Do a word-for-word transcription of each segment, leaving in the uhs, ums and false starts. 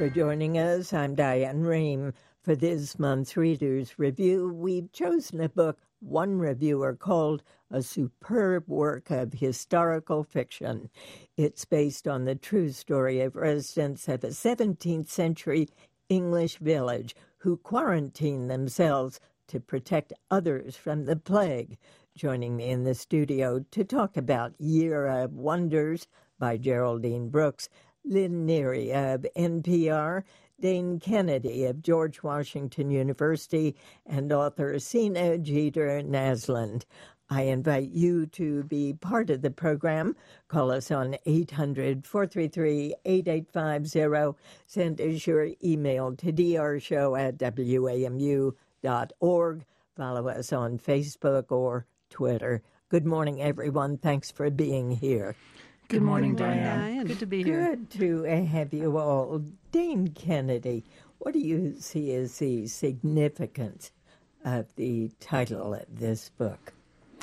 for joining us. I'm Diane Rehm. For this month's Reader's Review, we've chosen a book one reviewer called a superb work of historical fiction. It's based on the true story of residents of a seventeenth century English village who quarantined themselves to protect others from the plague. Joining me in the studio to talk about Year of Wonders by Geraldine Brooks, Lynn Neary of N P R, Dane Kennedy of George Washington University, and author Sina Jeter Naslund. I invite you to be part of the program. Call us on eight hundred, four three three, eight eight five zero. Send us your email to drshow at w a m u dot org. Follow us on Facebook or Twitter. Good morning, everyone. Thanks for being here. Good morning, Good morning, Diane. Diane. Good to be here. Good to have you all. Dane Kennedy, what do you see as the significance of the title of this book?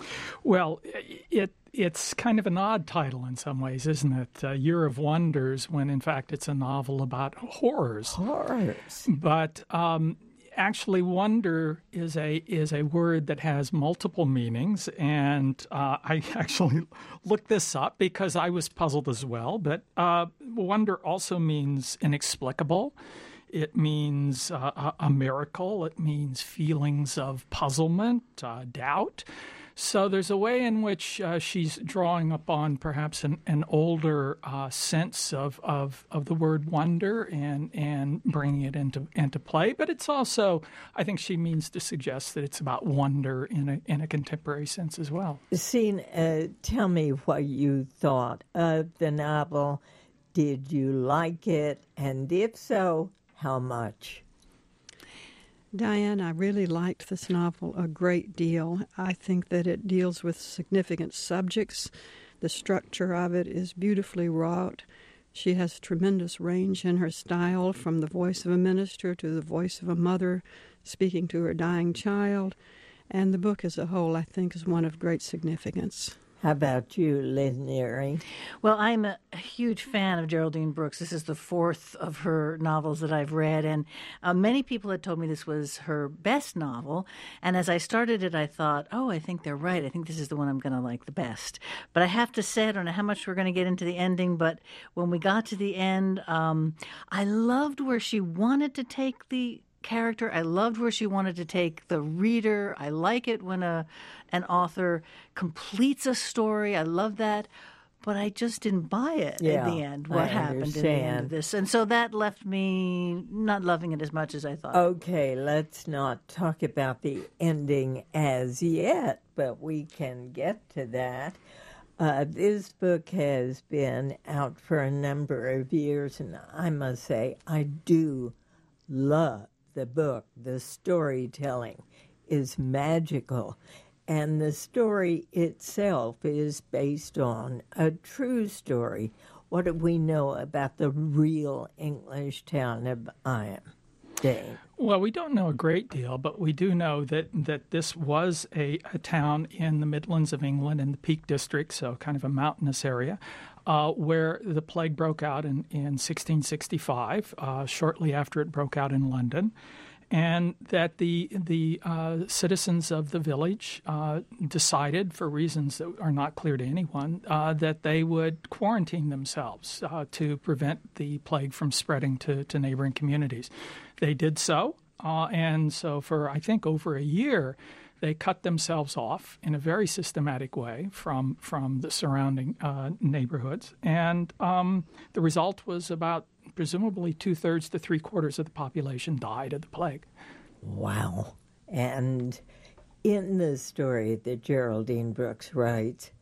Well, it it's kind of an odd title in some ways, isn't it? Uh, Year of Wonders, when in fact it's a novel about horrors. Horrors. But um, actually, wonder is a is a word that has multiple meanings, and uh, I actually looked this up because I was puzzled as well. But uh, wonder also means inexplicable. It means uh, a, a miracle. It means feelings of puzzlement, uh, doubt. So there's a way in which uh, she's drawing upon perhaps an, an older uh, sense of, of, of the word wonder and and bringing it into into play. But it's also, I think she means to suggest that it's about wonder in a in a contemporary sense as well. Sina, uh, tell me what you thought of the novel. Did you like it? And if so, how much? Diane, I really liked this novel a great deal. I think that it deals with significant subjects. The structure of it is beautifully wrought. She has tremendous range in her style, from the voice of a minister to the voice of a mother speaking to her dying child. And the book as a whole, I think, is one of great significance. How about you, Lynn Neary? Well, I'm a huge fan of Geraldine Brooks. This is the fourth of her novels that I've read, and uh, many people had told me this was her best novel. And as I started it, I thought, oh, I think they're right. I think this is the one I'm going to like the best. But I have to say, I don't know how much we're going to get into the ending, but when we got to the end, um, I loved where she wanted to take the character. I loved where she wanted to take the reader. I like it when a an author completes a story. I love that. But I just didn't buy it yeah, at the end, what I happened understand. in the end of this. And so that left me not loving it as much as I thought. Okay, let's not talk about the ending as yet, but we can get to that. Uh, this book has been out for a number of years, and I must say, I do love the book. The storytelling is magical, and the story itself is based on a true story. What do we know about the real English town of Iam, Dane? Well, we don't know a great deal, but we do know that, that this was a, a town in the Midlands of England in the Peak District, so kind of a mountainous area, uh, where the plague broke out in, in sixteen sixty-five, uh, shortly after it broke out in London, and that the the uh, citizens of the village uh, decided, for reasons that are not clear to anyone, uh, that they would quarantine themselves uh, to prevent the plague from spreading to, to neighboring communities. They did so, uh, and so for, I think, over a year, they cut themselves off in a very systematic way from from the surrounding uh, neighborhoods. And um, the result was about, presumably, two-thirds to three-quarters of the population died of the plague. Wow. And in the story that Geraldine Brooks writes,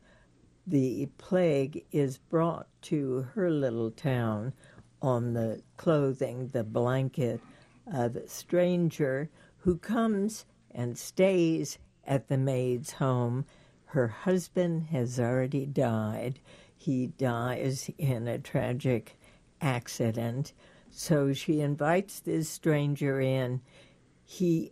the plague is brought to her little town on the clothing, the blanket of a stranger who comes and stays at the maid's home. Her husband has already died. He dies in a tragic accident. So she invites this stranger in. He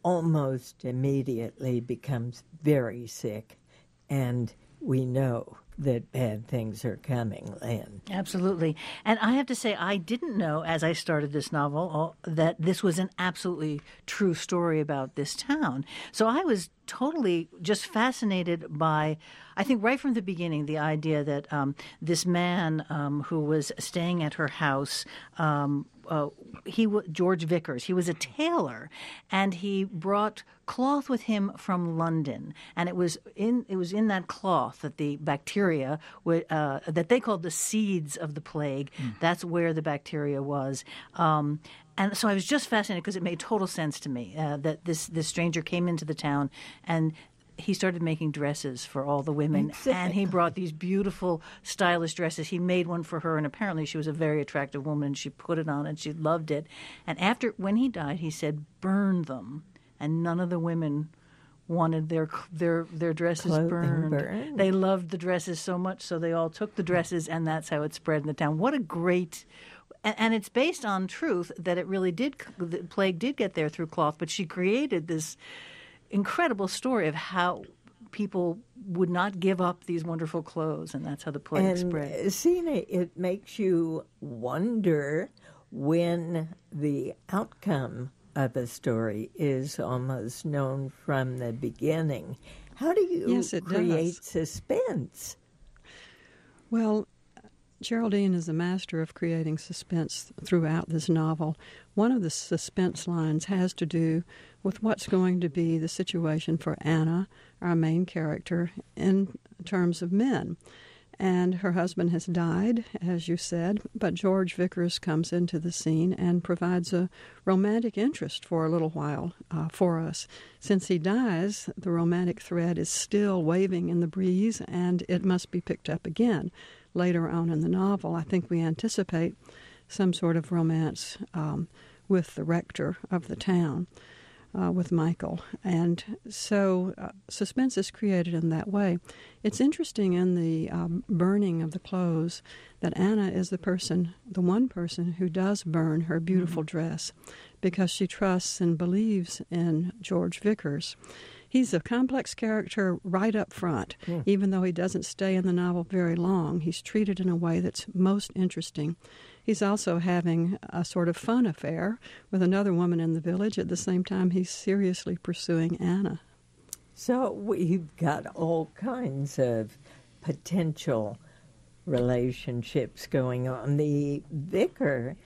almost immediately becomes very sick. And we know that bad things are coming, Lynn. Absolutely. And I have to say, I didn't know as I started this novel uh, that this was an absolutely true story about this town. So I was totally just fascinated by, I think right from the beginning, the idea that um, this man um, who was staying at her house, um, uh, he w- George Vickers, he was a tailor, and he brought cloth with him from London, and it was in it was in that cloth that the bacteria w- uh, that they called the seeds of the plague. Mm. That's where the bacteria was. Um, And so I was just fascinated because it made total sense to me uh, that this, this stranger came into the town and he started making dresses for all the women. Exactly. And he brought these beautiful, stylish dresses. He made one for her, and apparently she was a very attractive woman. She put it on and she loved it. And after, when he died, he said, burn them. And none of the women wanted their their their dresses Clothing burned. burned. They loved the dresses so much, so they all took the dresses, and that's how it spread in the town. What a great... And it's based on truth that it really did, the plague did get there through cloth, but she created this incredible story of how people would not give up these wonderful clothes, and that's how the plague and, spread. Sina, it makes you wonder when the outcome of a story is almost known from the beginning. How do you yes, it create does. suspense? Well, Geraldine is a master of creating suspense throughout this novel. One of the suspense lines has to do with what's going to be the situation for Anna, our main character, in terms of men. And her husband has died, as you said, but George Vickers comes into the scene and provides a romantic interest for a little while uh, for us. Since he dies, the romantic thread is still waving in the breeze, and it must be picked up again. Later on in the novel, I think we anticipate some sort of romance um, with the rector of the town, uh, with Michael. And so uh, suspense is created in that way. It's interesting in the um, burning of the clothes that Anna is the person, the one person who does burn her beautiful mm-hmm. dress because she trusts and believes in George Vickers. He's a complex character right up front. Yeah. Even though he doesn't stay in the novel very long, he's treated in a way that's most interesting. He's also having a sort of fun affair with another woman in the village at the same time he's seriously pursuing Anna. So we've got all kinds of potential relationships going on. The vicar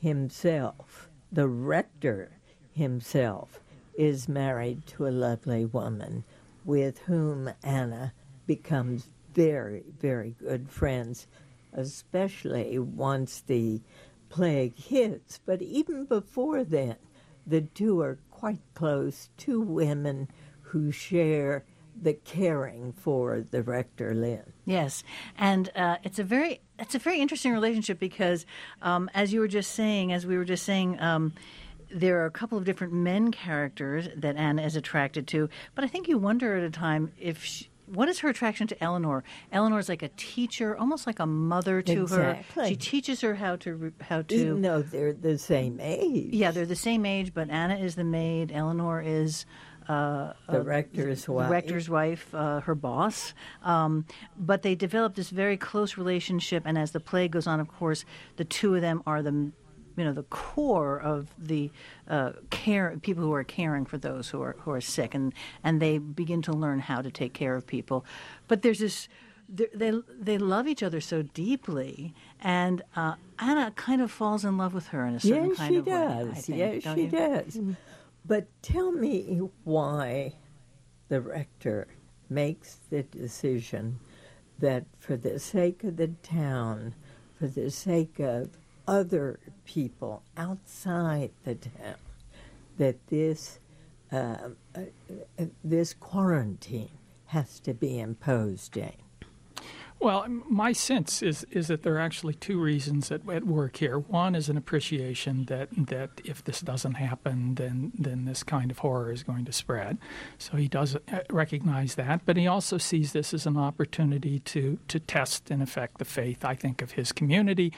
himself, the rector himself, is married to a lovely woman with whom Anna becomes very, very good friends, especially once the plague hits. But even before then, the two are quite close, two women who share the caring for the rector, Lynn. Yes, and uh, it's a very it's a very interesting relationship because, um, as you were just saying, as we were just saying, um, there are a couple of different men characters that Anna is attracted to, but I think you wonder at a time if she, what is her attraction to Eleanor? Eleanor's like a teacher, almost like a mother to exactly. her. She teaches her how to how to. Even though they're the same age. Yeah, they're the same age, but Anna is the maid. Eleanor is. Uh, the uh, rector's the wife. The rector's wife, uh, her boss. Um, but they develop this very close relationship, and as the play goes on, of course, the two of them are the, you know, the core of the uh, care people who are caring for those who are who are sick, and and they begin to learn how to take care of people. But there's this. They they love each other so deeply, and uh, Anna kind of falls in love with her in a certain yes, kind of does. way. I think, yes, don't she you? does. Mm-hmm. But tell me why the rector makes the decision that for the sake of the town, for the sake of other people outside the town, that this uh, uh, this quarantine has to be imposed in. Well, my sense is is that there are actually two reasons at, at work here. One is an appreciation that that if this doesn't happen, then then this kind of horror is going to spread. So he does recognize that, but he also sees this as an opportunity to to test, in effect, the faith, I think, of his community,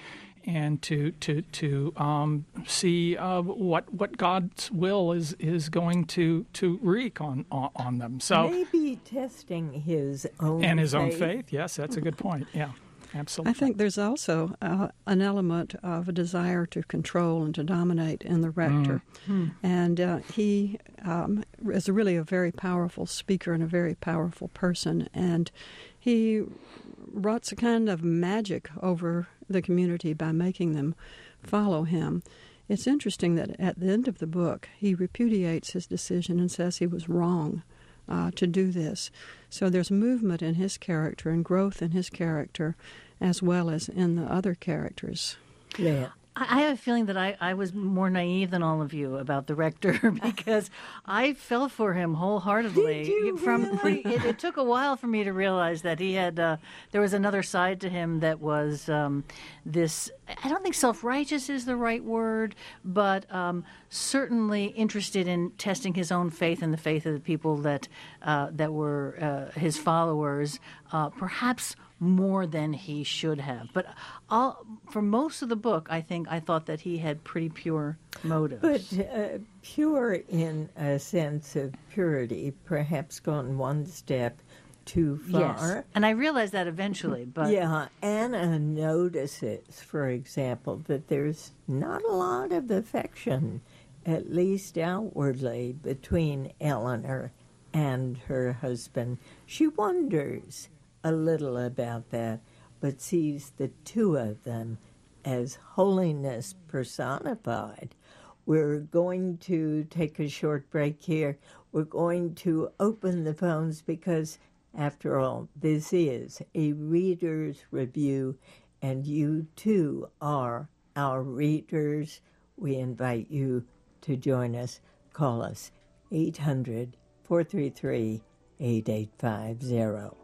and to to to um, see uh, what what God's will is is going to to wreak on on, on them. So maybe testing his own and his faith. own faith. Yes, that's a good point. Yeah. Absolutely. I think there's also uh, an element of a desire to control and to dominate in the rector. Mm. And uh, he um, is really a very powerful speaker and a very powerful person. And he wrought a kind of magic over the community by making them follow him. It's interesting that at the end of the book, he repudiates his decision and says he was wrong uh, to do this. So there's movement in his character and growth in his character as well as in the other characters. Yeah. I have a feeling that I, I was more naive than all of you about the rector because I fell for him wholeheartedly. Did you From really? pretty, it, it took a while for me to realize that he had uh, there was another side to him that was um, this. I don't think self-righteous is the right word, but um, certainly interested in testing his own faith and the faith of the people that uh, that were uh, his followers. Uh, perhaps more than he should have. But all, for most of the book, I think I thought that he had pretty pure motives. But uh, pure in a sense of purity, perhaps gone one step too far. Yes, and I realized that eventually. But yeah, Anna notices, for example, that there's not a lot of affection, at least outwardly, between Eleanor and her husband. She wonders a little about that, but sees the two of them as holiness personified. We're going to take a short break here. We're going to open the phones because, after all, this is a reader's review, and you too are our readers. We invite you to join us. Call us eight hundred, four three three, eight eight five zero.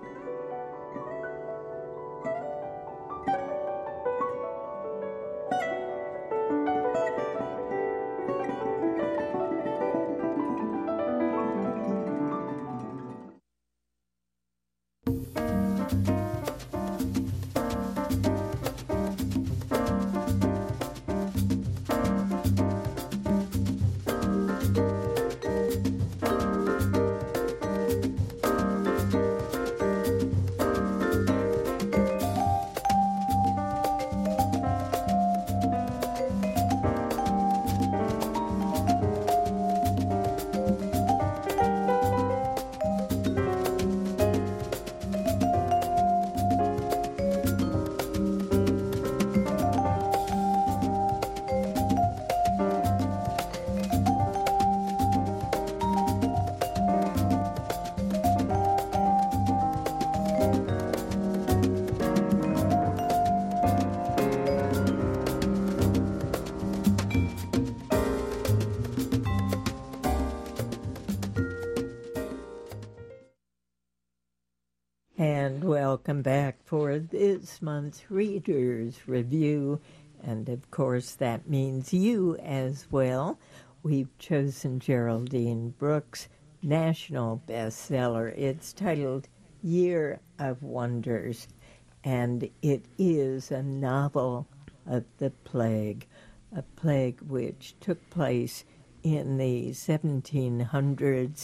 And welcome back for this month's Reader's Review. And, of course, that means you as well. We've chosen Geraldine Brooks' national bestseller. It's titled Year of Wonders, and it is a novel of the plague, a plague which took place in the seventeen hundreds,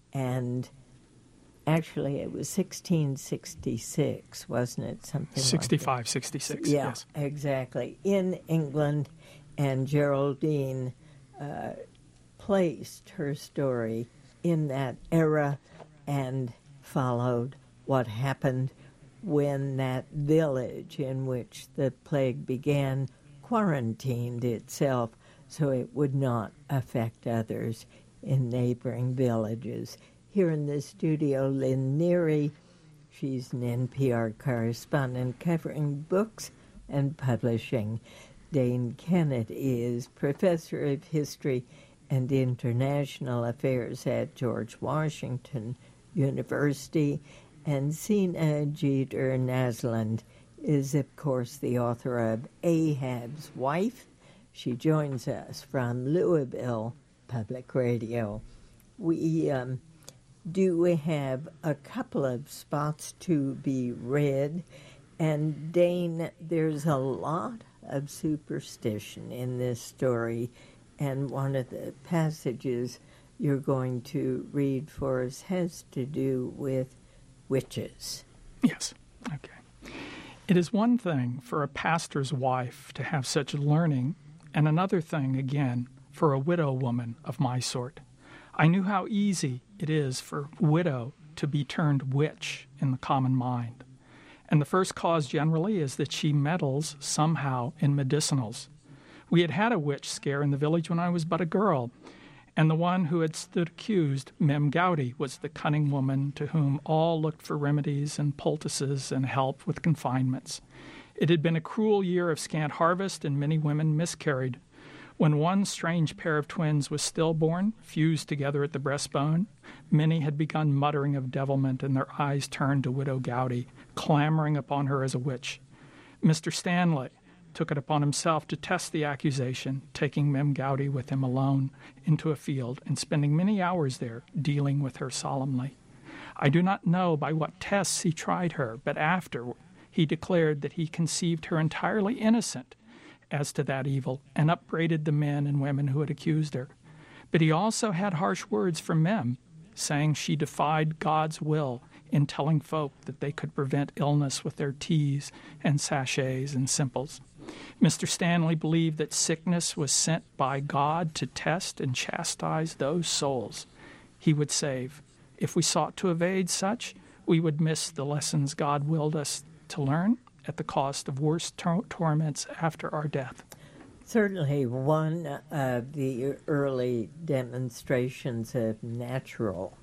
and actually, it was sixteen sixty-six, wasn't it? Something sixty-five, like that. sixty-six, yeah, yes. Exactly. In England, and Geraldine uh, placed her story in that era and followed what happened when that village in which the plague began quarantined itself so it would not affect others in neighboring villages. Here in the studio, Lynn Neary. She's an N P R correspondent covering books and publishing. Dane Kennett is professor of history and international affairs at George Washington University. And Sina Jeter Naslund is, of course, the author of Ahab's Wife. She joins us from Louisville Public Radio. We um, do have a couple of spots to be read, and Dane, there's a lot of superstition in this story, and one of the passages you're going to read for us has to do with witches. Yes. Okay. It is one thing for a pastor's wife to have such learning, and another thing, again, for a widow woman of my sort. I knew how easy it is for widow to be turned witch in the common mind. And the first cause generally is that she meddles somehow in medicinals. We had had a witch scare in the village when I was but a girl, and the one who had stood accused, Mem Gowdy, was the cunning woman to whom all looked for remedies and poultices and help with confinements. It had been a cruel year of scant harvest, and many women miscarried. When one strange pair of twins was stillborn, fused together at the breastbone, many had begun muttering of devilment, and their eyes turned to Widow Gowdy, clamoring upon her as a witch. Mister Stanley took it upon himself to test the accusation, taking Mem Gowdy with him alone into a field and spending many hours there, dealing with her solemnly. I do not know by what tests he tried her, but after he declared that he conceived her entirely innocent as to that evil, and upbraided the men and women who had accused her. But he also had harsh words from Mem, saying she defied God's will in telling folk that they could prevent illness with their teas and sachets and simples. Mister Stanley believed that sickness was sent by God to test and chastise those souls he would save. If we sought to evade such, we would miss the lessons God willed us to learn at the cost of worse tor- torments after our death. Certainly one of the early demonstrations of natural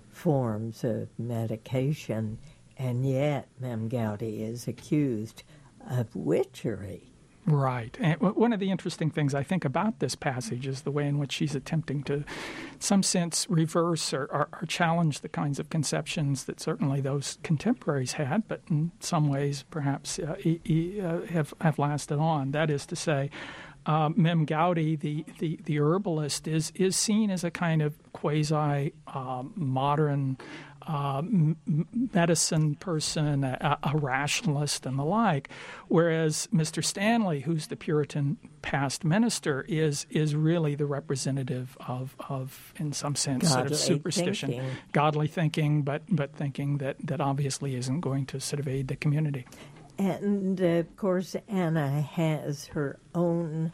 forms of medication, and yet Mem Gowdy is accused of witchery. Right. And one of the interesting things I think about this passage is the way in which she's attempting to, in some sense, reverse or, or, or challenge the kinds of conceptions that certainly those contemporaries had, but in some ways perhaps uh, e- e- uh, have, have lasted on. That is to say, uh, Mem Gowdy, the, the, the herbalist, is, is seen as a kind of quasi-modern Uh, m- medicine person, a, a rationalist, and the like, whereas Mister Stanley, who's the Puritan past minister, is is really the representative of, of in some sense, godly sort of superstition, thinking. godly thinking, but but thinking that, that obviously isn't going to sort of aid the community. And, uh, of course, Anna has her own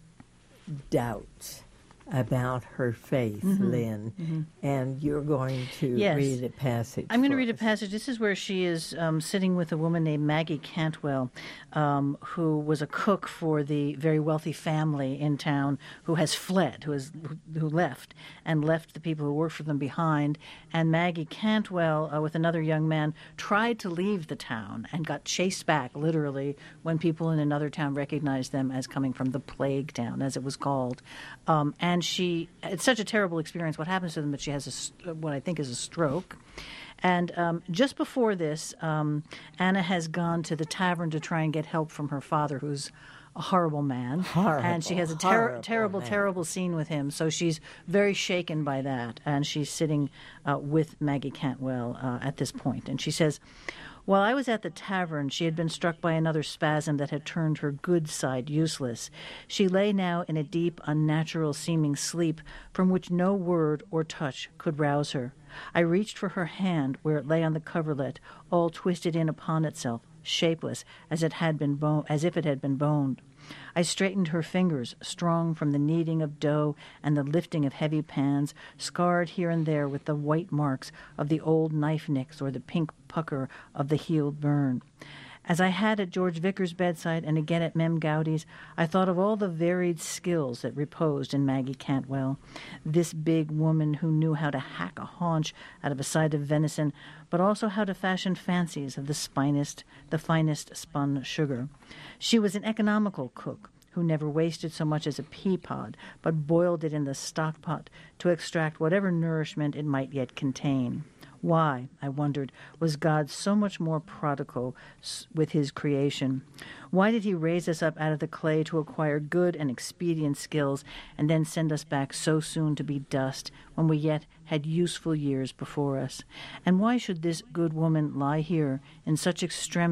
doubts about her faith, mm-hmm. Lynn, mm-hmm. and you're going to yes. read a passage. I'm going to read us. a passage. This is where she is um, sitting with a woman named Maggie Cantwell, um, who was a cook for the very wealthy family in town who has fled, who has who left, and left the people who worked for them behind. And Maggie Cantwell, uh, with another young man, tried to leave the town and got chased back, literally, when people in another town recognized them as coming from the plague town, as it was called. Um, and And she, it's such a terrible experience. What happens to them that she has a, what I think is a stroke. And um, just before this, um, Anna has gone to the tavern to try and get help from her father, who's a horrible man. Horrible, and she has a ter- terrible, man. terrible scene with him. So she's very shaken by that. And she's sitting uh, with Maggie Cantwell uh, at this point. And she says, while I was at the tavern, she had been struck by another spasm that had turned her good side useless. She lay now in a deep, unnatural-seeming sleep from which no word or touch could rouse her. I reached for her hand where it lay on the coverlet, all twisted in upon itself, shapeless, as it had been bone- as if it had been boned. I straightened her fingers, strong from the kneading of dough and the lifting of heavy pans, scarred here and there with the white marks of the old knife nicks or the pink pucker of the healed burn. As I had at George Vickers' bedside and again at Mem Gowdy's, I thought of all the varied skills that reposed in Maggie Cantwell, this big woman who knew how to hack a haunch out of a side of venison, but also how to fashion fancies of the spinest, the finest spun sugar. She was an economical cook who never wasted so much as a pea pod, but boiled it in the stock pot to extract whatever nourishment it might yet contain. Why, I wondered, was God so much more prodigal with his creation? Why did he raise us up out of the clay to acquire good and expedient skills and then send us back so soon to be dust when we yet had useful years before us? And why should this good woman lie here in such extremity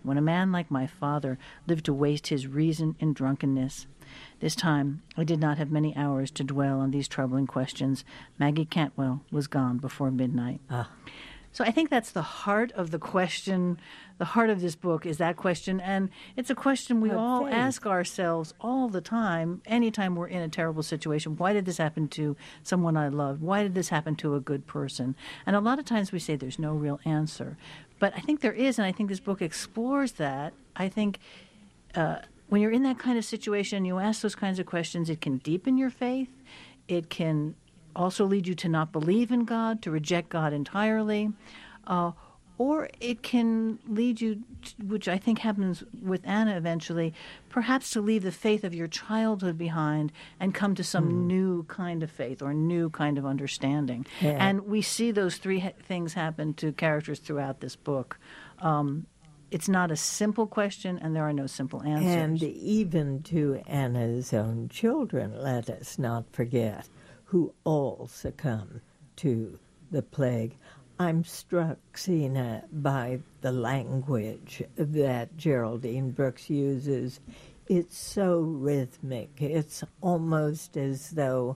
when a man like my father lived to waste his reason in drunkenness. This time I did not have many hours to dwell on these troubling questions. Maggie Cantwell was gone before midnight. Ah. So I think that's the heart of the question. The heart of this book is that question, and it's a question we Of all faith. ask ourselves all the time, anytime we're in a terrible situation. Why did this happen to someone I loved? Why did this happen to a good person? And a lot of times we say there's no real answer. But I think there is, and I think this book explores that. I think uh, when you're in that kind of situation, you ask those kinds of questions, it can deepen your faith. It can also lead you to not believe in God, to reject God entirely, uh, or it can lead you, to, which I think happens with Anna eventually, perhaps to leave the faith of your childhood behind and come to some mm. new kind of faith or new kind of understanding. Yeah. And we see those three ha- things happen to characters throughout this book. Um, it's not a simple question, and there are no simple answers. And even to Anna's own children, let us not forget, who all succumb to the plague. I'm struck, Sina, by the language that Geraldine Brooks uses. It's so rhythmic. It's almost as though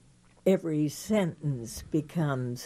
every sentence becomes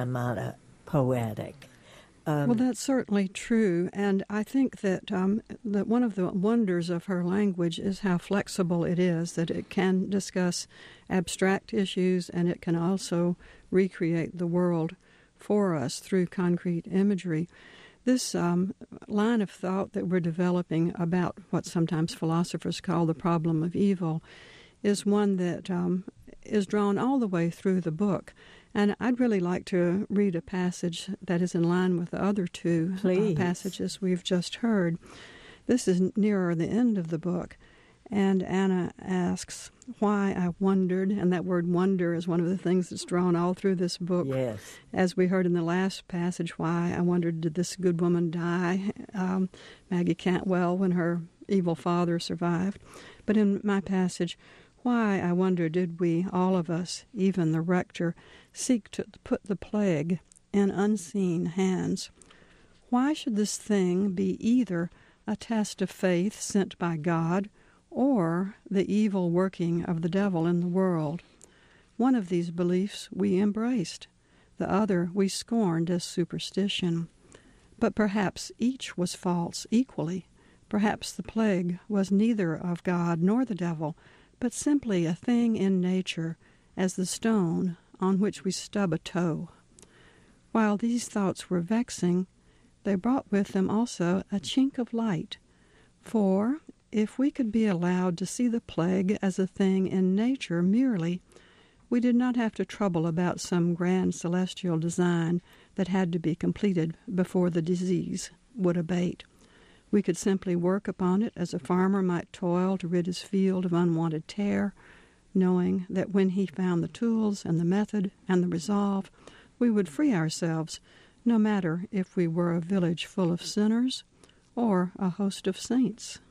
onomatopoetic. Um, well, that's certainly true, and I think that um, that one of the wonders of her language is how flexible it is, that it can discuss abstract issues and it can also recreate the world for us through concrete imagery. This um, line of thought that we're developing about what sometimes philosophers call the problem of evil is one that um, is drawn all the way through the book. And I'd really like to read a passage that is in line with the other two uh, passages we've just heard. This is nearer the end of the book. And Anna asks, why I wondered, and that word wonder is one of the things that's drawn all through this book. Yes. As we heard in the last passage, why I wondered, did this good woman die, um, Maggie Cantwell, when her evil father survived? But in my passage, why, I wonder, did we, all of us, even the rector, seek to put the plague in unseen hands? Why should this thing be either a test of faith sent by God or the evil working of the devil in the world? One of these beliefs we embraced, the other we scorned as superstition. But perhaps each was false equally. Perhaps the plague was neither of God nor the devil, but simply a thing in nature, as the stone on which we stub a toe. While these thoughts were vexing, they brought with them also a chink of light. For if we could be allowed to see the plague as a thing in nature merely, we did not have to trouble about some grand celestial design that had to be completed before the disease would abate. We could simply work upon it as a farmer might toil to rid his field of unwanted tare, knowing that when he found the tools and the method and the resolve, we would free ourselves, no matter if we were a village full of sinners or a host of saints.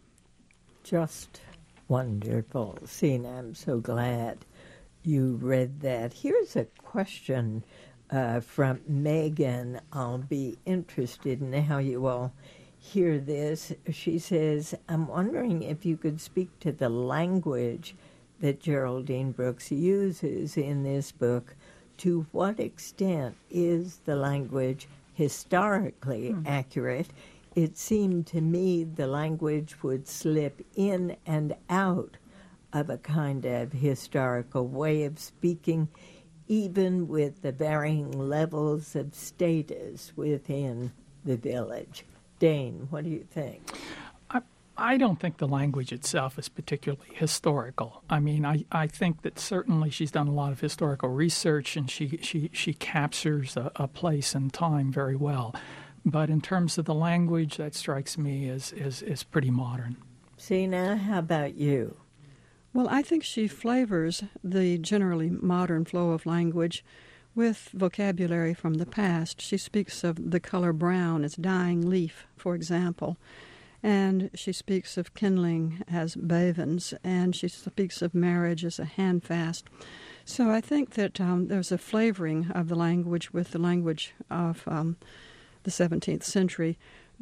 Just wonderful. Sina, I'm so glad you read that. Here's a question uh, from Megan. I'll be interested in how you all hear this. She says, I'm wondering if you could speak to the language that Geraldine Brooks uses in this book. To what extent is the language historically hmm. accurate? It seemed to me the language would slip in and out of a kind of historical way of speaking, even with the varying levels of status within the village. Dane, what do you think? I, I don't think the language itself is particularly historical. I mean, I, I think that certainly she's done a lot of historical research and she, she, she captures a, a place and time very well. But in terms of the language, that strikes me as, as, as pretty modern. Sina, how about you? Well, I think she flavors the generally modern flow of language with vocabulary from the past. She speaks of the color brown as dying leaf, for example, and she speaks of kindling as bavens, and she speaks of marriage as a handfast. So I think that um, there's a flavoring of the language with the language of um, the seventeenth century,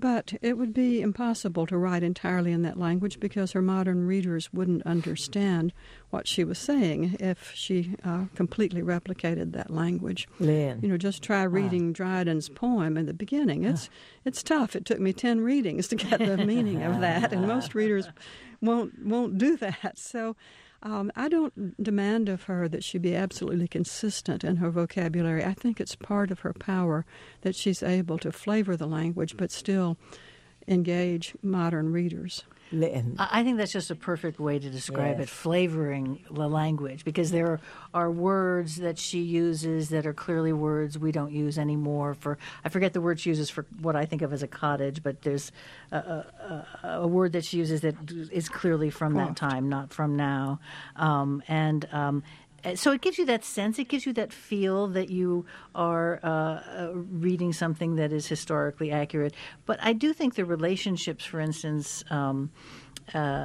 But it would be impossible to write entirely in that language because her modern readers wouldn't understand what she was saying if she uh, completely replicated that language. Lynn. You know, just try reading uh. Dryden's poem in the beginning. It's uh. it's tough. It took me ten readings to get the meaning of that, and most readers won't won't do that. So um, I don't demand of her that she be absolutely consistent in her vocabulary. I think it's part of her power that she's able to flavor the language but still engage modern readers. Lynn. I think that's just a perfect way to describe yes. it, flavoring the language, because there are words that she uses that are clearly words we don't use anymore. For I forget the word she uses for what I think of as a cottage, but there's a, a, a word that she uses that is clearly from Croft. that time, not from now. Um, and um, so it gives you that sense, it gives you that feel that you are uh, uh, reading something that is historically accurate. But I do think the relationships, for instance, um, uh,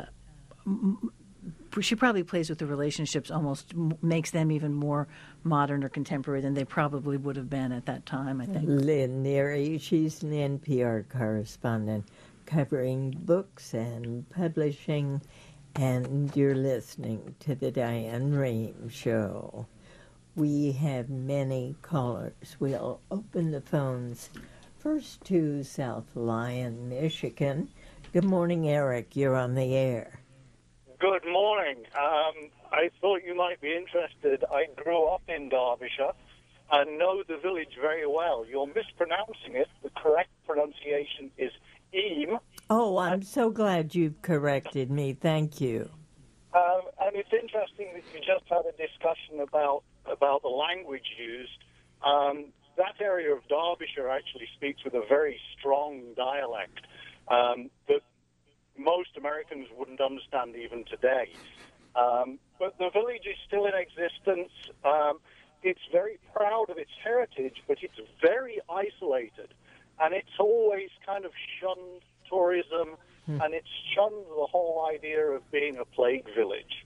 she probably plays with the relationships, almost makes them even more modern or contemporary than they probably would have been at that time, I think. Lynn Neary, she's an N P R correspondent covering books and publishing. And you're listening to the Diane Rehm Show. We have many callers. We'll open the phones first to South Lyon, Michigan. Good morning, Eric. You're on the air. Good morning. Um, I thought you might be interested. I grew up in Derbyshire and know the village very well. You're mispronouncing it. The correct pronunciation is Eam. Oh, I'm so glad you've corrected me. Thank you. Um, and it's interesting that you just had a discussion about about the language used. Um, that area of Derbyshire actually speaks with a very strong dialect um, that most Americans wouldn't understand even today. Um, but the village is still in existence. Um, it's very proud of its heritage, but it's very isolated. And it's always kind of shunned tourism, hmm. and it's shunned the whole idea of being a plague village.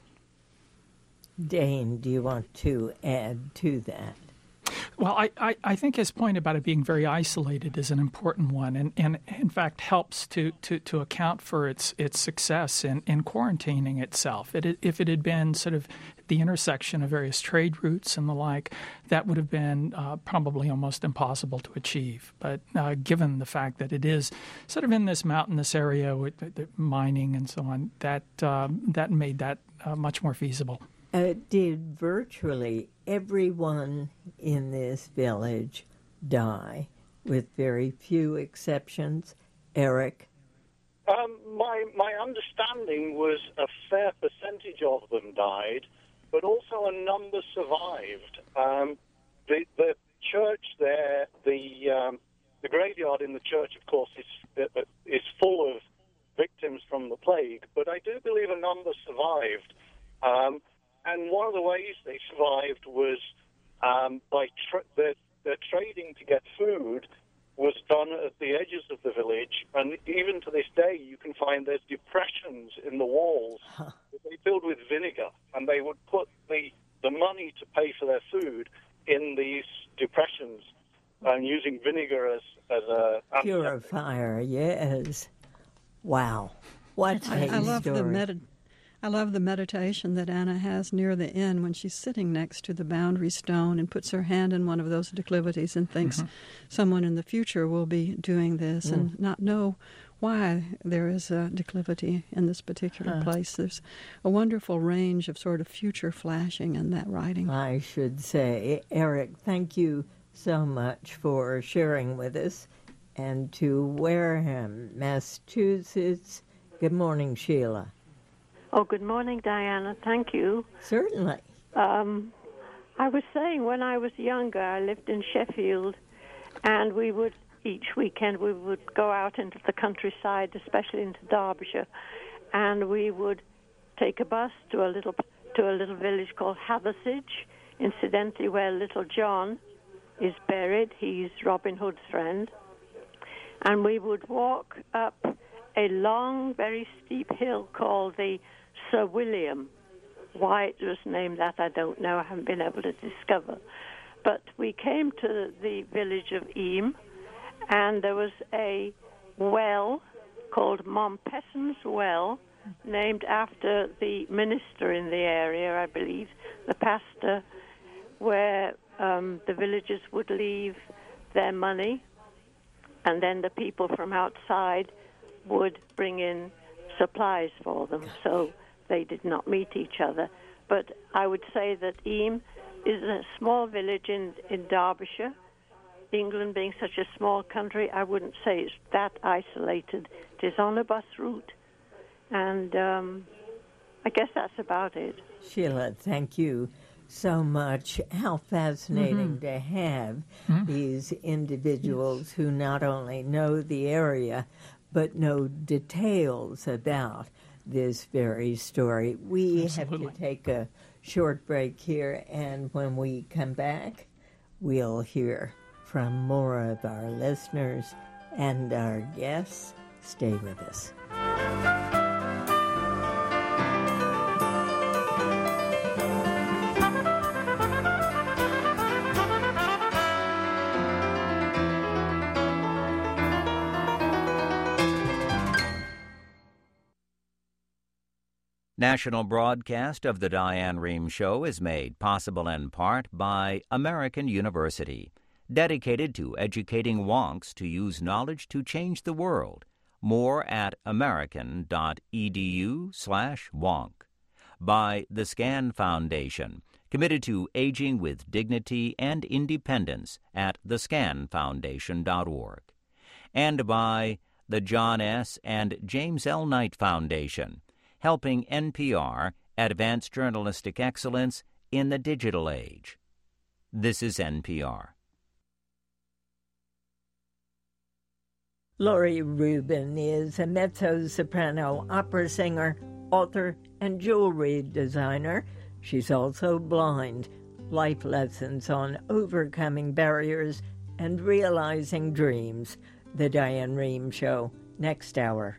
Dane, do you want to add to that? Well, I, I, I think his point about it being very isolated is an important one, and, and in fact helps to, to, to account for its its success in, in quarantining itself. It, if it had been sort of the intersection of various trade routes and the like, that would have been uh, probably almost impossible to achieve. But uh, given the fact that it is sort of in this mountainous area with the, the mining and so on, that, um, that made that uh, much more feasible. Uh, did virtually everyone in this village die, with very few exceptions? Eric? Um, my my understanding was a fair percentage of them died, but also a number survived. Um, the the church there, the um, the graveyard in the church, of course, is is full of victims from the plague, but I do believe a number survived. Um, And one of the ways they survived was um, by tra- the, the trading to get food was done at the edges of the village. And even to this day, you can find there's depressions in the walls huh. that they filled with vinegar. And they would put the, the money to pay for their food in these depressions and using vinegar as, as a... purifier, yes. Wow. What a I, I love story. the meta- I love the meditation that Anna has near the end when she's sitting next to the boundary stone and puts her hand in one of those declivities and thinks mm-hmm. someone in the future will be doing this mm. and not know why there is a declivity in this particular uh. place. There's a wonderful range of sort of future flashing in that writing. I should say. Eric, thank you so much for sharing with us. And to Wareham, Massachusetts, good morning, Sheila. Oh, good morning, Diana. Thank you. Certainly. Um, I was saying when I was younger, I lived in Sheffield, and we would, each weekend, we would go out into the countryside, especially into Derbyshire, and we would take a bus to a little to a little village called Hathersage, incidentally, where Little John is buried. He's Robin Hood's friend. And we would walk up a long, very steep hill called the Sir William. Why it was named that, I don't know. I haven't been able to discover. But we came to the village of Eam, and there was a well called Mompesson's Well, named after the minister in the area, I believe, the pastor, where um, the villagers would leave their money, and then the people from outside would bring in supplies for them, so they did not meet each other. But I would say that Eyam is a small village in, in Derbyshire. England being such a small country, I wouldn't say it's that isolated. It is on a bus route, and um, I guess that's about it. Sheila, thank you so much. How fascinating mm-hmm. to have mm-hmm. these individuals who not only know the area, but know details about this very story. We Absolutely. have to take a short break here, and when we come back, we'll hear from more of our listeners and our guests. Stay with us. National broadcast of the Diane Rehm Show is made possible in part by American University, dedicated to educating wonks to use knowledge to change the world. More at american.edu slash wonk. By the Scan Foundation, committed to aging with dignity and independence at the scan foundation dot org. And by the John S. and James L. Knight Foundation, helping N P R advance journalistic excellence in the digital age. This is N P R. Lori Rubin is a mezzo-soprano opera singer, author, and jewelry designer. She's also blind. Life lessons on overcoming barriers and realizing dreams. The Diane Rehm Show, next hour.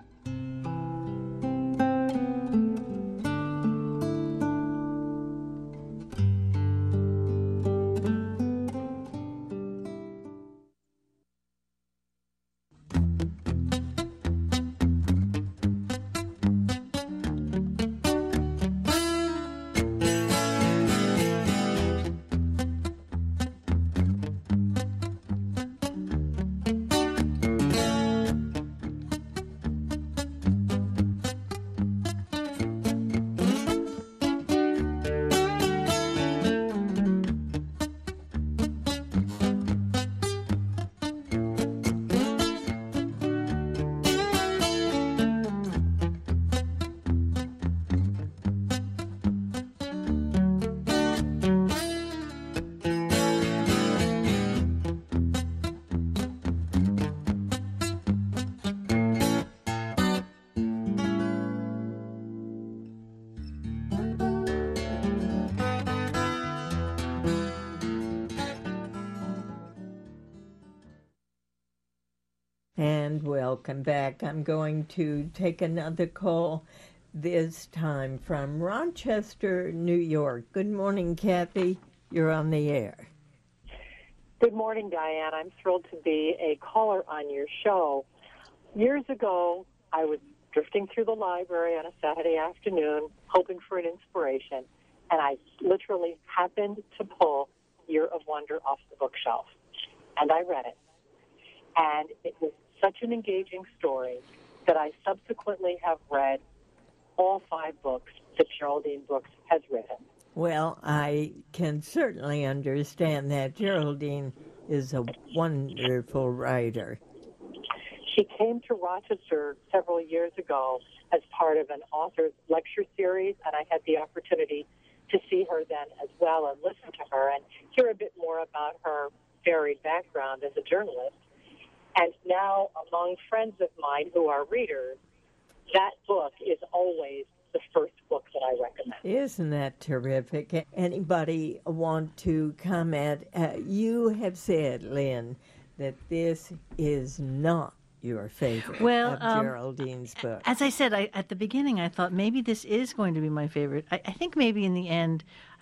And welcome back. I'm going to take another call, this time from Rochester, New York. Good morning, Kathy. You're on the air. Good morning, Diane. I'm thrilled to be a caller on your show. Years ago, I was drifting through the library on a Saturday afternoon, hoping for an inspiration, and I literally happened to pull Year of Wonder off the bookshelf, and I read it. And it was such an engaging story that I subsequently have read all five books that Geraldine Brooks has written. Well, I can certainly understand that. Geraldine is a wonderful writer. She came to Rochester several years ago as part of an author's lecture series, and I had the opportunity to see her then as well and listen to her and hear a bit more about her varied background as a journalist. And now, among friends of mine who are readers, that book is always the first book that I recommend. Isn't that terrific? Anybody want to comment? Uh, you have said, Lynn, that this is not your favorite well, of um, Geraldine's book. As I said I, at the beginning, I thought maybe this is going to be my favorite. I, I think maybe in the end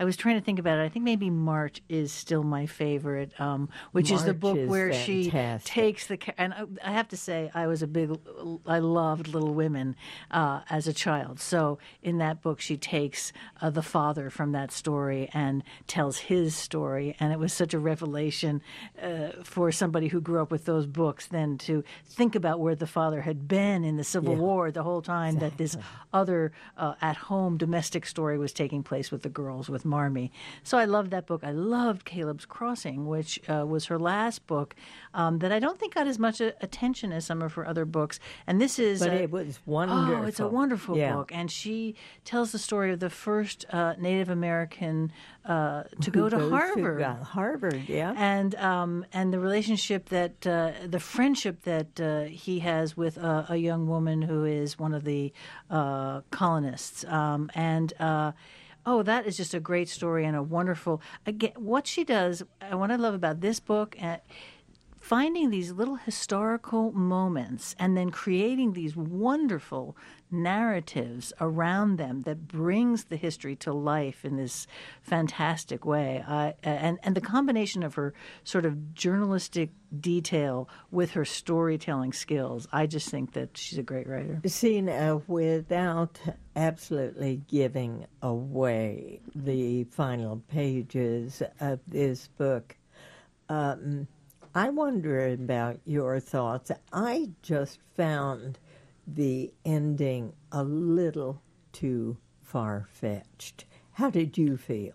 I was trying to think about it. I think maybe March is still my favorite, um, which March is the book is where fantastic. she takes the – and I, I have to say I was a big – I loved Little Women uh, as a child. So in that book she takes uh, the father from that story and tells his story, and it was such a revelation uh, for somebody who grew up with those books then to think about where the father had been in the Civil Yeah. War the whole time that this other uh, at-home domestic story was taking place with the girls, with Marmee. So I loved that book. I loved Caleb's Crossing, which uh, was her last book um, that I don't think got as much a- attention as some of her other books. And this is... But uh, it was wonderful. Oh, it's a wonderful Yeah. book. And she tells the story of the first uh, Native American uh, to go to Goes Harvard. uh, Harvard, yeah. And um, and the relationship that uh, the friendship that uh, he has with a, a young woman who is one of the uh, colonists, um, and uh, oh, that is just a great story and a wonderful. Again, what she does, and what I love about this book. Uh, Finding these little historical moments and then creating these wonderful narratives around them that brings the history to life in this fantastic way. I, and, and the combination of her sort of journalistic detail with her storytelling skills, I just think that she's a great writer. Sina, without absolutely giving away the final pages of this book, um, I wonder about your thoughts. I just found the ending a little too far-fetched. How did you feel?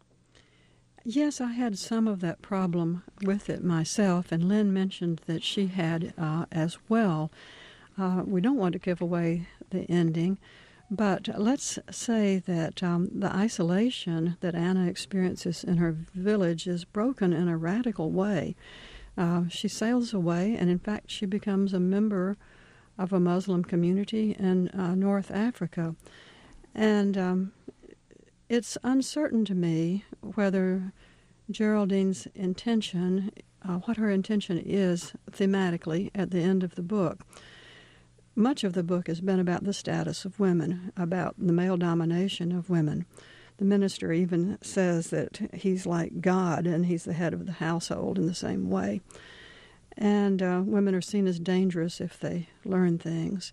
Yes, I had some of that problem with it myself, and Lynn mentioned that she had uh, as well. Uh, we don't want to give away the ending, but let's say that um, the isolation that Anna experiences in her village is broken in a radical way. Uh, she sails away, and in fact she becomes a member of a Muslim community in uh, North Africa. And um, it's uncertain to me whether Geraldine's intention, uh, what her intention is thematically at the end of the book. Much of the book has been about the status of women, about the male domination of women. The minister even says that he's like God and he's the head of the household in the same way. And uh, women are seen as dangerous if they learn things.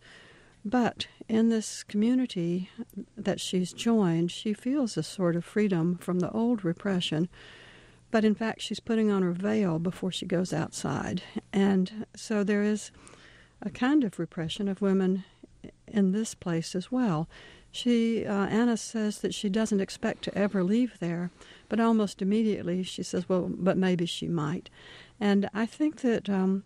But in this community that she's joined, she feels a sort of freedom from the old repression. But in fact, she's putting on her veil before she goes outside. And so there is a kind of repression of women in this place as well. She, uh, Anna says that she doesn't expect to ever leave there, but almost immediately she says, well, but maybe she might. And I think that um,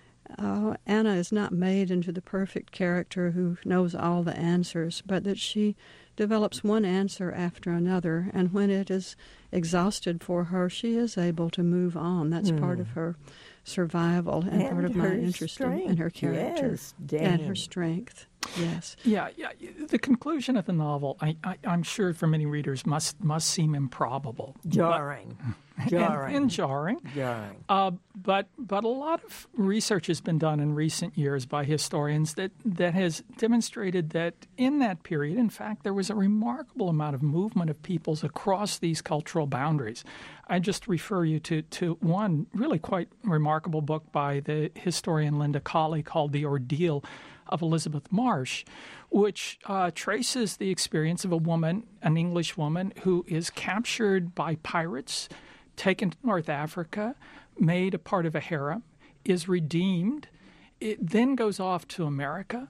uh, Anna is not made into the perfect character who knows all the answers, but that she develops one answer after another, and when it is exhausted for her, she is able to move on. That's mm. part of her survival and, and part of my interest in, in her character. Yes, and her strength. Yes. Yeah, yeah. The conclusion of the novel, I, I, I'm sure for many readers, must must seem improbable, jarring, but, jarring, and, and jarring. jarring. Uh, but but a lot of research has been done in recent years by historians that that has demonstrated that in that period, in fact, there was a remarkable amount of movement of peoples across these cultural boundaries. I just refer you to to one really quite remarkable book by the historian Linda Colley called "The Ordeal of Elizabeth Marsh," which uh, traces the experience of a woman, an English woman, who is captured by pirates, taken to North Africa, made a part of a harem, is redeemed, it then goes off to America,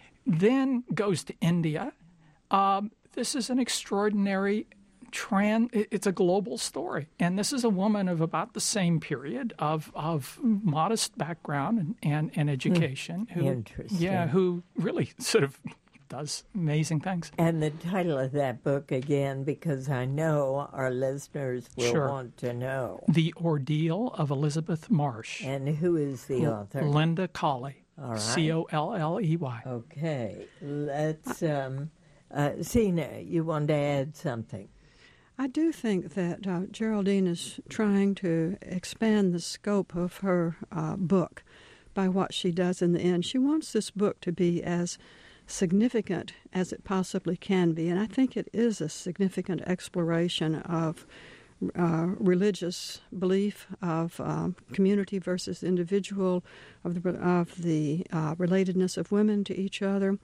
then goes to India. Um, this is an extraordinary Trans, it's a global story, and this is a woman of about the same period of of modest background and, and, and education. Who, Interesting. Yeah, who really sort of does amazing things. And the title of that book again, because I know our listeners will sure. want to know. The Ordeal of Elizabeth Marsh. And who is the L- author? Linda Colley. All right. C O L L E Y. Okay. Let's, um, uh, Sina, you want to add something? I do think that uh, Geraldine is trying to expand the scope of her uh, book by what she does in the end. She wants this book to be as significant as it possibly can be. And I think it is a significant exploration of uh, religious belief, of um, community versus individual, of the, of the uh, relatedness of women to each other.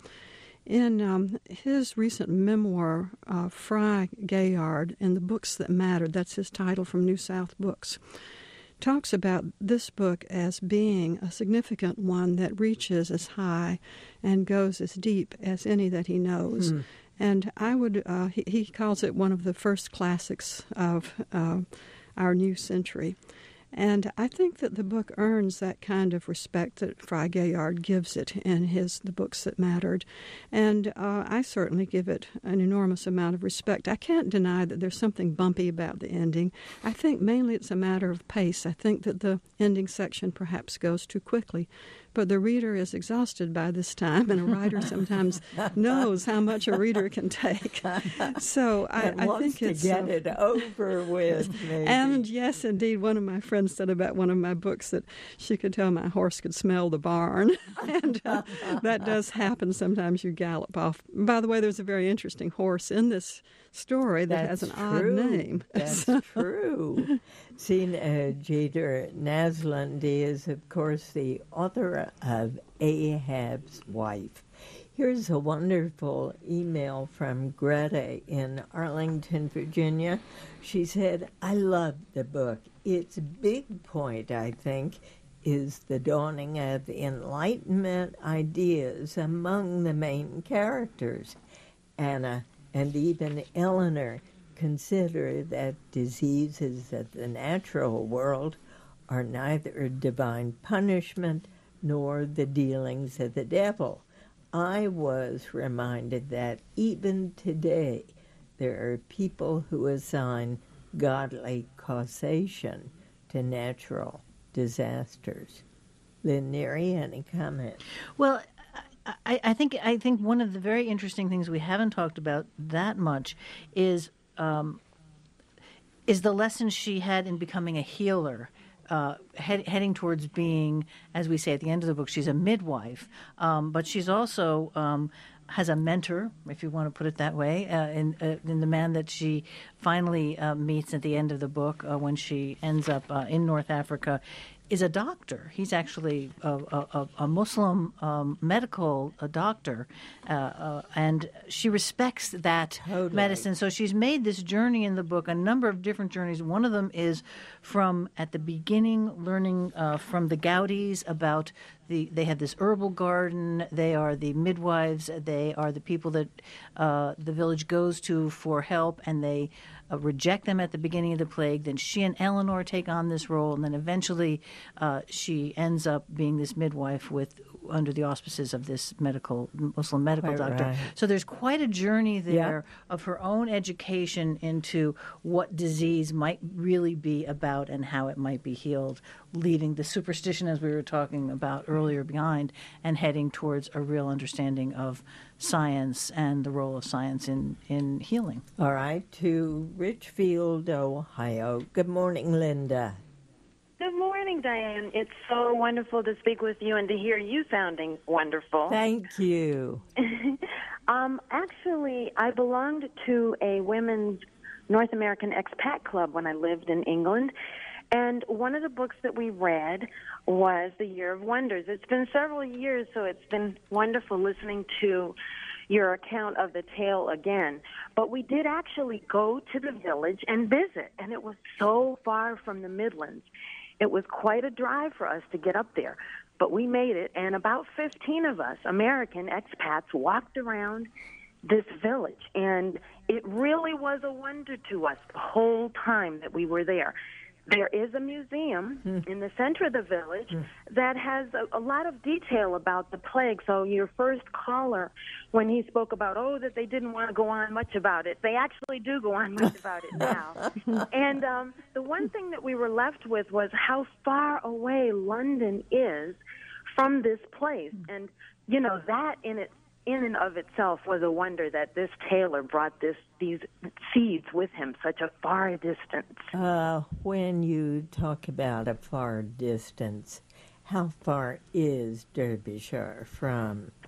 In um, his recent memoir, uh, Fry Gayard, in The Books That Mattered, that's his title from New South Books, talks about this book as being a significant one that reaches as high and goes as deep as any that he knows. Mm. And I would, uh, he, he calls it one of the first classics of uh, our new century. And I think that the book earns that kind of respect that Fry Gayard gives it in his The Books That Mattered. And uh, I certainly give it an enormous amount of respect. I can't deny that there's something bumpy about the ending. I think mainly it's a matter of pace. I think that the ending section perhaps goes too quickly. But the reader is exhausted by this time, and a writer sometimes knows how much a reader can take. So I, I think it's to get uh, it over with. Maybe. And yes, indeed, one of my friends said about one of my books that she could tell my horse could smell the barn, and uh, that does happen. Sometimes you gallop off. By the way, there's a very interesting horse in this story that That's has an true. odd name. That's true. See, uh, Jeter Naslund is, of course, the author of Ahab's Wife. Here's a wonderful email from Greta in Arlington, Virginia. She said, I love the book. Its big point, I think, is the dawning of Enlightenment ideas among the main characters. Anna and even Eleanor consider that diseases of the natural world are neither divine punishment nor the dealings of the devil. I was reminded that even today there are people who assign godly causation to natural disasters. Lynn Neary, any comment? Well, I, I think I think one of the very interesting things we haven't talked about that much is um, is the lesson she had in becoming a healer. Uh, head, heading towards being, as we say at the end of the book, she's a midwife, um, but she's also um, has a mentor, if you want to put it that way, uh, in, uh, in the man that she finally uh, meets at the end of the book uh, when she ends up uh, in North Africa, is a doctor. He's actually a, a, a Muslim um, medical a doctor, uh, uh, and she respects that totally. medicine. So she's made this journey in the book, a number of different journeys. One of them is from, at the beginning, learning uh, from the Gaudis about the, they have this herbal garden. They are the midwives. They are the people that uh, the village goes to for help, and they Uh, reject them at the beginning of the plague. Then she and Eleanor take on this role, and then eventually uh, she ends up being this midwife with under the auspices of this medical Muslim medical Quite doctor. right. So there's quite a journey there yeah. of her own education into what disease might really be about and how it might be healed, leaving the superstition, as we were talking about earlier, behind and heading towards a real understanding of science and the role of science in, in healing. All right, to Richfield, Ohio. Good morning, Linda. Good morning, Diane. It's so wonderful to speak with you and to hear you sounding wonderful. Thank you. um, actually, I belonged to a women's North American expat club when I lived in England, and one of the books that we read was The Year of Wonders. It's been several years, so it's been wonderful listening to your account of the tale again. But we did actually go to the village and visit, and it was so far from the Midlands. It was quite a drive for us to get up there, but we made it, and about fifteen of us, American expats, walked around this village, and it really was a wonder to us the whole time that we were there. There is a museum mm. in the center of the village mm. that has a, a lot of detail about the plague. So your first caller, when he spoke about, oh, that they didn't want to go on much about it, they actually do go on much about it now. And um, the one thing that we were left with was how far away London is from this place. And, you know, that in it, in and of itself was a wonder that this tailor brought this these seeds with him such a far distance. Uh, when you talk about a far distance, how far is Derbyshire from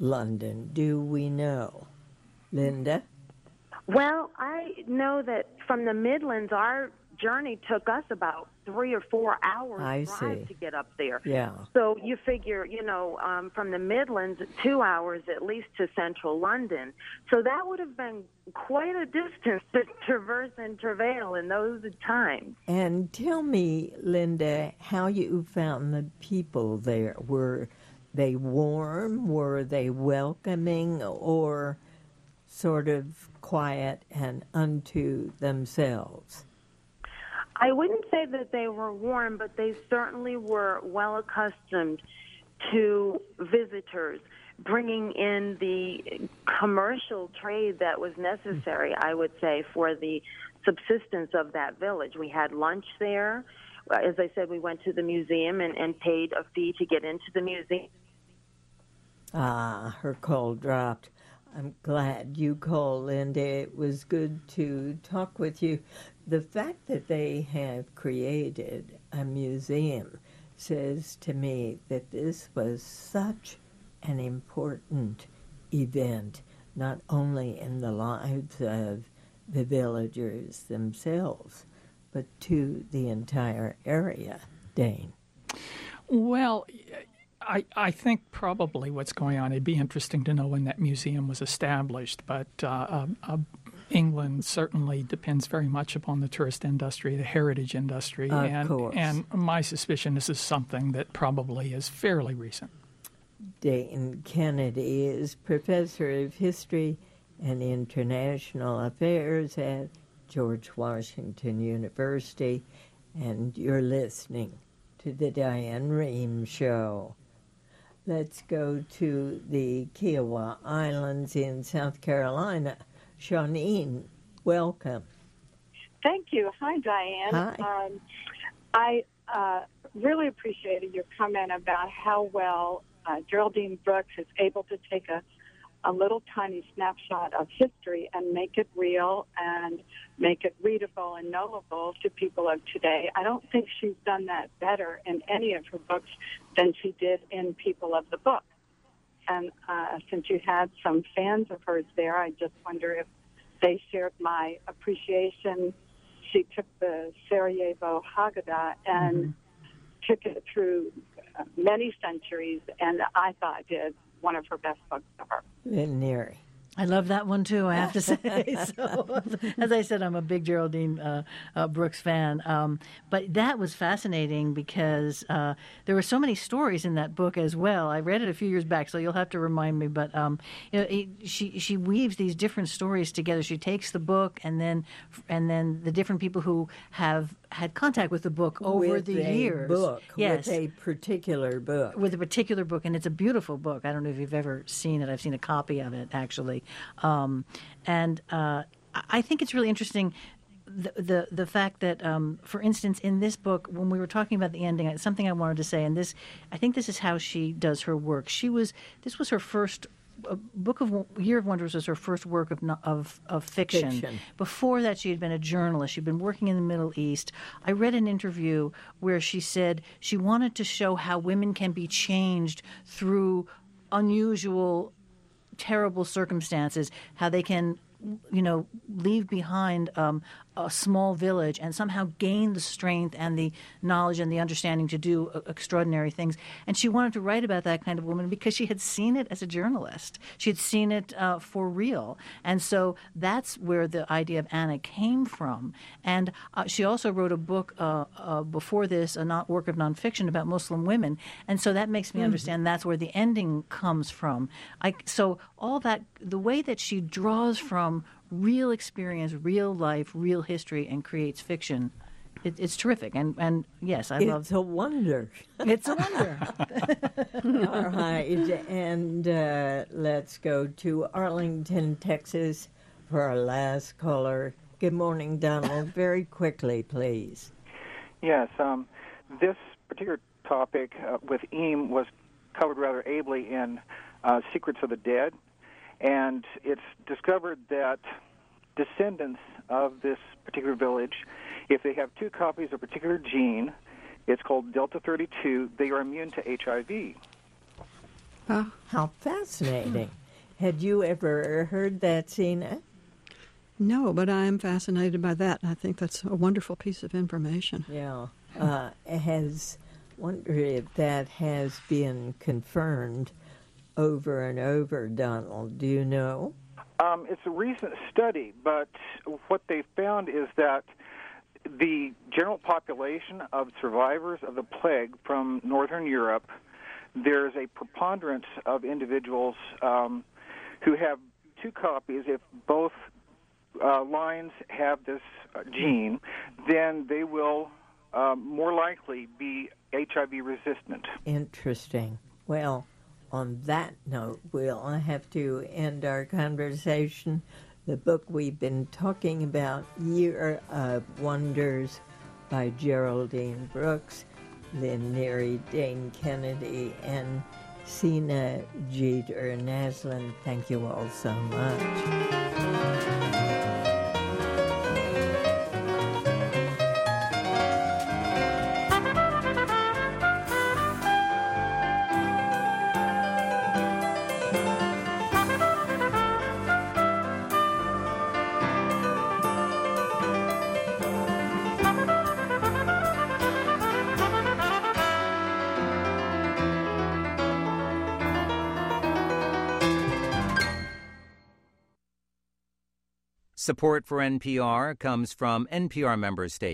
London? Do we know? Linda? Well, I know that from the Midlands, our journey took us about three or four hours I drive see. to get up there. Yeah. So you figure, you know, um, from the Midlands, two hours at least to central London. So that would have been quite a distance to traverse and travail in those times. And tell me, Linda, how you found the people there. Were they warm? Were they welcoming? Or sort of quiet and unto themselves? I wouldn't say that they were warm, but they certainly were well accustomed to visitors, bringing in the commercial trade that was necessary, I would say, for the subsistence of that village. We had lunch there. As I said, we went to the museum and, and paid a fee to get into the museum. Ah, her call dropped. I'm glad you called, Linda. It was good to talk with you. The fact that they have created a museum says to me that this was such an important event, not only in the lives of the villagers themselves, but to the entire area. Dane? Well, I, I think probably what's going on, it'd be interesting to know when that museum was established, but uh, uh, uh, England certainly depends very much upon the tourist industry, the heritage industry, of and, course. and my suspicion this is something that probably is fairly recent. Dane Kennedy is Professor of History and International Affairs at George Washington University, and you're listening to the Diane Rehm Show. Let's go to the Kiowa Islands in South Carolina. Shawneen, welcome. Thank you. Hi, Diane. Hi. Um, I uh, really appreciated your comment about how well uh, Geraldine Brooks is able to take a, a little tiny snapshot of history and make it real and make it readable and knowable to people of today. I don't think she's done that better in any of her books than she did in People of the Book. And uh, since you had some fans of hers there, I just wonder if they shared my appreciation. She took the Sarajevo Haggadah and mm-hmm. took it through uh, many centuries, and I thought did one of her best books ever. Neri. I love that one, too, I have to say. So, as I said, I'm a big Geraldine uh, uh, Brooks fan. Um, but that was fascinating because uh, there were so many stories in that book as well. I read it a few years back, so you'll have to remind me. But um, you know, it, she she weaves these different stories together. She takes the book and then and then the different people who have had contact with the book over with the a years. Book, yes, with a particular book. With a particular book, and it's a beautiful book. I don't know if you've ever seen it. I've seen a copy of it, actually. Um, and uh, I think it's really interesting, the the, the fact that, um, for instance, in this book, when we were talking about the ending, something I wanted to say, and this, I think this is how she does her work. She was, this was her first A Book of Year of Wonders was her first work of of, of fiction. fiction. Before that, she had been a journalist. She'd been working in the Middle East. I read an interview where she said she wanted to show how women can be changed through unusual, terrible circumstances, how they can, you know, leave behind um, a small village and somehow gain the strength and the knowledge and the understanding to do uh, extraordinary things. And she wanted to write about that kind of woman because she had seen it as a journalist. She had seen it uh, for real. And so that's where the idea of Anna came from. And uh, she also wrote a book uh, uh, before this, a not work of nonfiction about Muslim women. And so that makes me mm-hmm. understand that's where the ending comes from. I, so all that, the way that she draws from real experience, real life, real history, and creates fiction. It, it's terrific. And, and yes, I it's love... It's a wonder. It's a wonder. All right. And uh, let's go to Arlington, Texas, for our last caller. Good morning, Donald. Very quickly, please. Yes. Um, this particular topic uh, with Eames was covered rather ably in uh, Secrets of the Dead. And it's discovered that descendants of this particular village, if they have two copies of a particular gene, it's called Delta thirty-two, they are immune to H I V. Uh, How fascinating. Had you ever heard that, Sina? No, but I am fascinated by that. I think that's a wonderful piece of information. Yeah. Uh, has wonder if that has been confirmed over and over, Donald. Do you know? Um, it's a recent study, but what they found is that the general population of survivors of the plague from Northern Europe, there's a preponderance of individuals um, who have two copies. If both uh, lines have this uh, gene, then they will uh, more likely be H I V resistant. Interesting. Well, on that note, we'll have to end our conversation. The book we've been talking about, Year of Wonders by Geraldine Brooks, Lynn Neary, Dane Kennedy, and Sina Jeter Naslund. Thank you all so much. Support for N P R comes from N P R member stations.